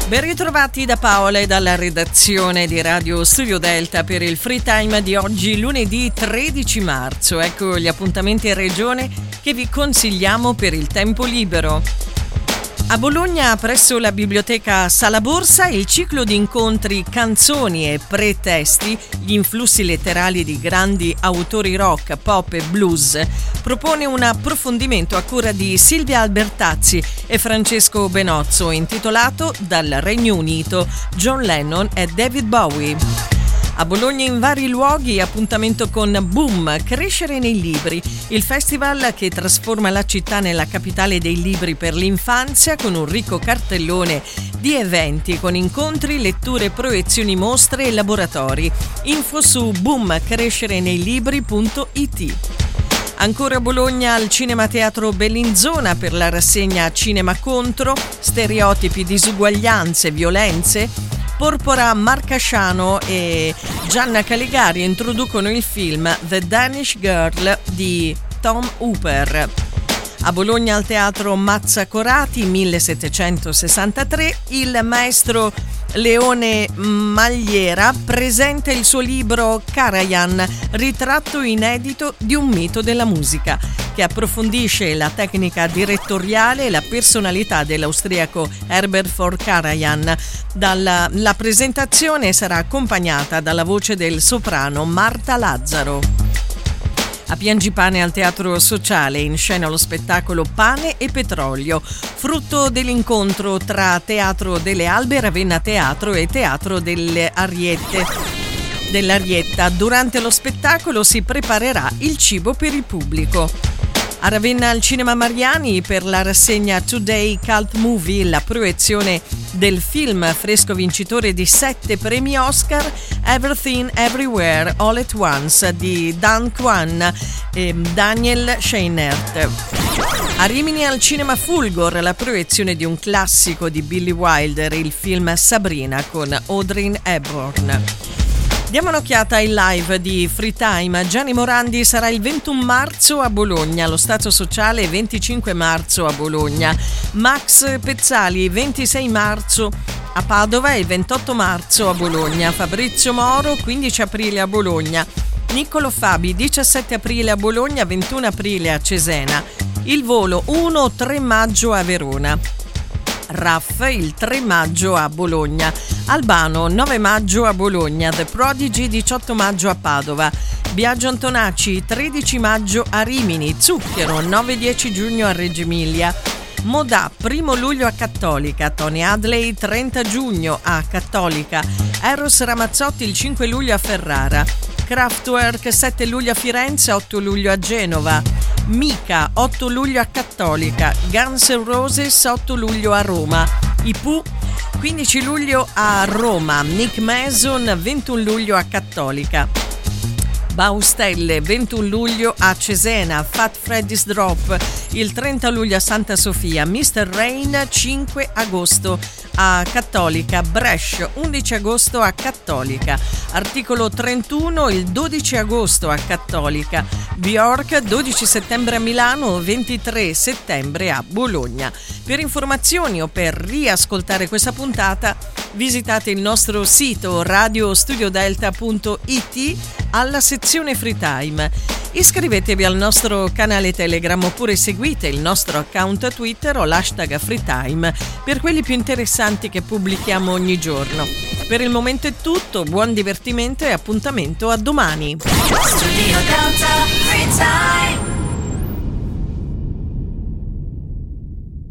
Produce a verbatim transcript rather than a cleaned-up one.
Ben ritrovati da Paola e dalla redazione di Radio Studio Delta per il Free Time di oggi, lunedì tredici marzo. Ecco gli appuntamenti in regione che vi consigliamo per il tempo libero. A Bologna, presso la biblioteca Sala Borsa, il ciclo di incontri Canzoni e pretesti, gli influssi letterali di grandi autori rock, pop e blues, propone un approfondimento a cura di Silvia Albertazzi e Francesco Benozzo, intitolato Dal Regno Unito, John Lennon e David Bowie. A Bologna in vari luoghi, appuntamento con Boom, Crescere nei libri, il festival che trasforma la città nella capitale dei libri per l'infanzia con un ricco cartellone di eventi con incontri, letture, proiezioni, mostre e laboratori. Info su boom crescere nei libri punto it. Ancora a Bologna al Cinema Teatro Bellinzona per la rassegna Cinema Contro, stereotipi, disuguaglianze, violenze. Porpora Marcasciano e Gianna Caligari introducono il film The Danish Girl di Tom Hooper. A Bologna al Teatro Mazzacorati millesettecentosessantatré il maestro Leone Magliera presenta il suo libro Karajan, ritratto inedito di un mito della musica, che approfondisce la tecnica direttoriale e la personalità dell'austriaco Herbert von Karajan. Dalla, la presentazione sarà accompagnata dalla voce del soprano Marta Lazzaro. A Piangipane al Teatro Sociale in scena lo spettacolo Pane e Petrolio, frutto dell'incontro tra Teatro delle Albe, Ravenna Teatro e Teatro delle Ariette. Dell'Arietta. Durante lo spettacolo si preparerà il cibo per il pubblico. A Ravenna al Cinema Mariani per la rassegna Today Cult Movie, la proiezione del film fresco vincitore di sette premi Oscar, Everything Everywhere All at Once di Dan Kwan e Daniel Scheinert. A Rimini al Cinema Fulgor la proiezione di un classico di Billy Wilder, il film Sabrina con Audrey Hepburn. Diamo un'occhiata ai live di Free Time. Gianni Morandi sarà il ventuno marzo a Bologna, lo Stato Sociale venticinque marzo a Bologna, Max Pezzali ventisei marzo a Padova e ventotto marzo a Bologna, Fabrizio Moro quindici aprile a Bologna, Niccolo Fabi diciassette aprile a Bologna, ventuno aprile a Cesena, Il Volo uno tre maggio a Verona, Raff il tre maggio a Bologna, Albano nove maggio a Bologna, The Prodigy diciotto maggio a Padova, Biagio Antonacci tredici maggio a Rimini, Zucchero nove dieci giugno a Reggio Emilia, Modà primo luglio a Cattolica, Tony Hadley trenta giugno a Cattolica, Eros Ramazzotti il cinque luglio a Ferrara, Kraftwerk sette luglio a Firenze, otto luglio a Genova, Mica otto luglio a Cattolica, Guns N' Roses otto luglio a Roma, I Pooh quindici luglio a Roma, Nick Mason ventuno luglio a Cattolica, Baustelle ventuno luglio a Cesena, Fat Freddy's Drop il trenta luglio a Santa Sofia, mister Rain cinque agosto a Cattolica, Brescia undici agosto a Cattolica, Articolo trentuno il dodici agosto a Cattolica, Bjork dodici settembre a Milano, ventitré settembre a Bologna. Per informazioni o per riascoltare questa puntata visitate il nostro sito radio studio delta punto it alla sezione Free Time. Iscrivetevi al nostro canale Telegram oppure seguite il nostro account Twitter o l'hashtag FreeTime per quelli più interessanti che pubblichiamo ogni giorno. Per il momento è tutto, buon divertimento e appuntamento a domani. Studio Delta Free Time.